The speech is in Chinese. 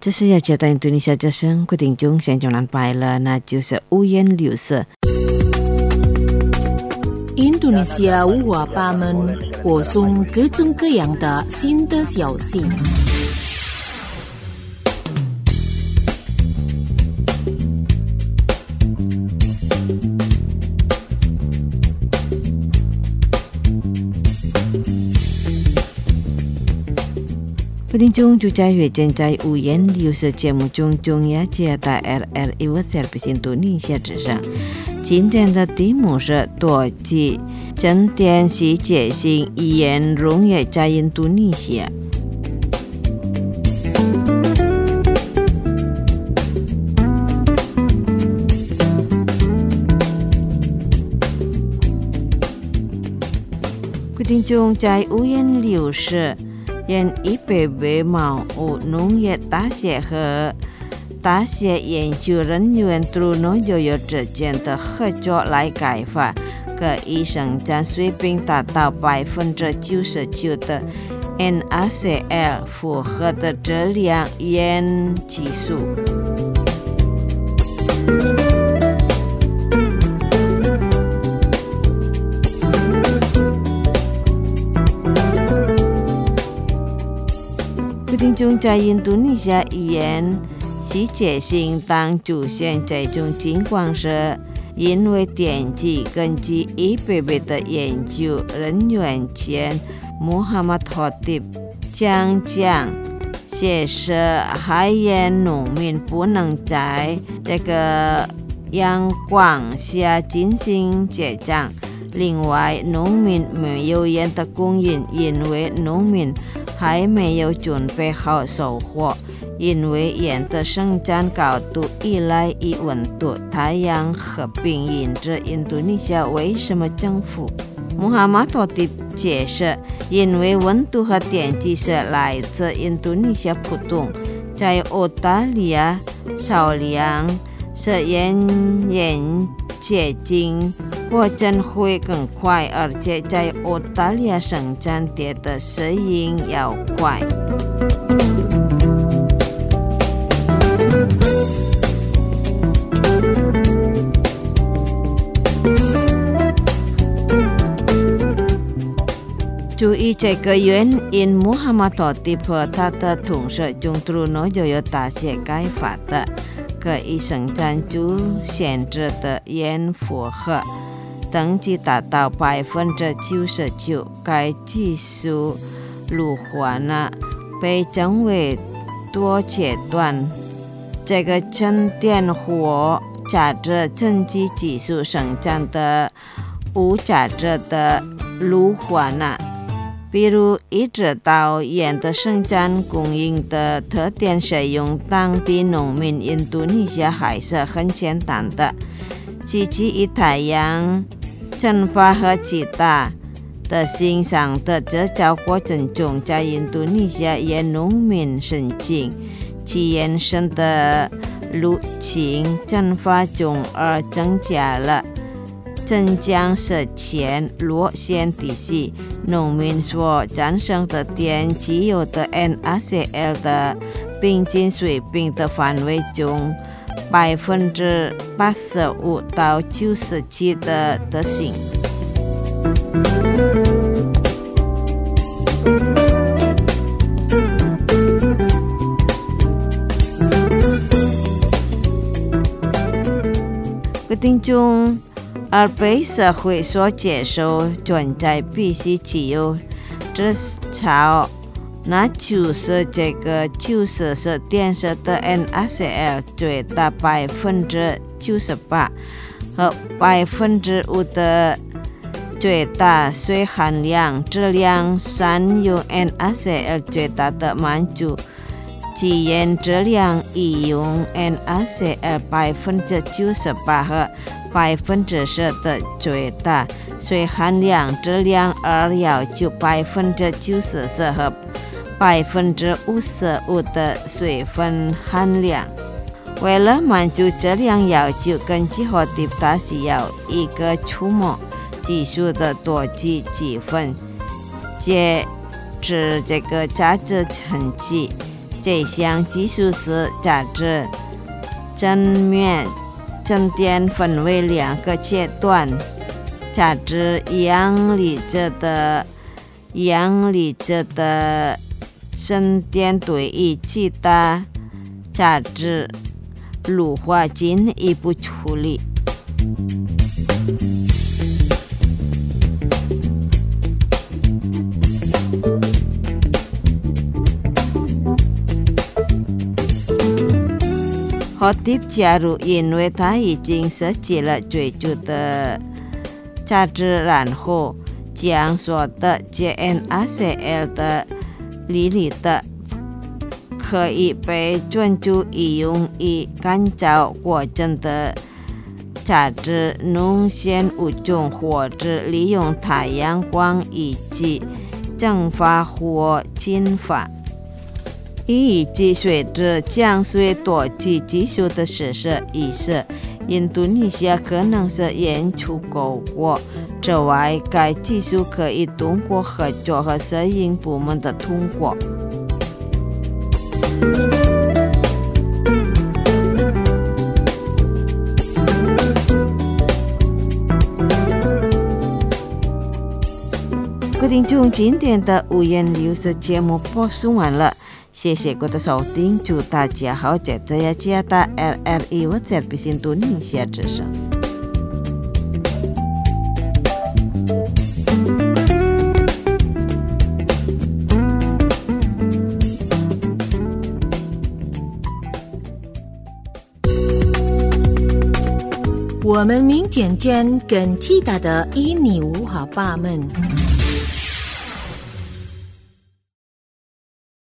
这是要接待印度尼西亚之声，各位听众现在南拜了，那就是五颜六色。 印度尼西亚五花八门，播送各种各样的新的消息。 各位听众，就在月正在五颜六色节目中，中亚接待 RRI Service 印度尼西亚之声。今天的题目是多级正电世界性语言融入在印度尼西亚。各位听众，在五颜六色因一百位贸务农业大学和大学研究人员对农业之间的合作来开发可以生产水平达到 99% 的 NACL 符合的质量盐技术。听众，在印度尼西亚语言世界性当出现这种情况时，因为典籍根据100位的研究人员前穆罕默德讲写是海盐农民不能在这个阳光下进行结账。另外，农民没有盐的供应，因为农民还没有准备好收获，因为盐的生产高度依赖于温度、太阳和冰，因此印度尼西亚为什么政府穆罕默德的解释，因为温度和天气是来自印度尼西亚普通，在澳大利亚少量是盐结晶过程会更快，而且在澳大利亚生产的适应要快。注意这个原因，穆罕默德和他的同事中对农业大学开发的可以生产出限制的盐负荷等级达到 99%， 该技术路环被称为多阶段。这个沉淀或价值增级技术生产的无价值的路环比如一直到盐的生产供应的特点使用当地农民印度尼西亚还是很简单的，基于太阳蒸发和其他的欣赏的制造过程中，在印度尼西亚盐农民申请其延伸的路径蒸发中而增加了增强是前落线体系，农民所产生的电机有的 NACL 的平均水平的范围中 85% 到 97% 的德行。各位听众，而被社会所接受存在必须只有至少那就是这个90是电视的 NACL 最大 98% 和 5% 的最大水含量，质量善用 NACL 最大的满足基盐质量宜用 NACL 98% 和10%的最大水含量质量而要求 94% 和 55% 的水分含量。为了满足质量要求，根据和的大需要一个触摸技术的多级积分，截至这个价值成绩这项技术使杂志正电分为2个阶段，杂志阳离子的正电对于其他杂志氯化进一步处理。霍蒂加入，因为他已经设计了最初的杂志，然后将所得 NaCl 的离子可以被专注应用于干燥过程的杂质弄显物种，或者利用太阳光以及蒸发或浸发。以及随着降水多级技术的实施，印度尼西亚可能是研出够过。此外，该技术可以通过合作和摄影部门的通过。各位听众，今天的五颜六色节目播送完了。谢谢各位的收听，祝大家好，在这一家的 LRI 我在比印度尼西亚之声。 我们明天见更其他的印尼文化吧们。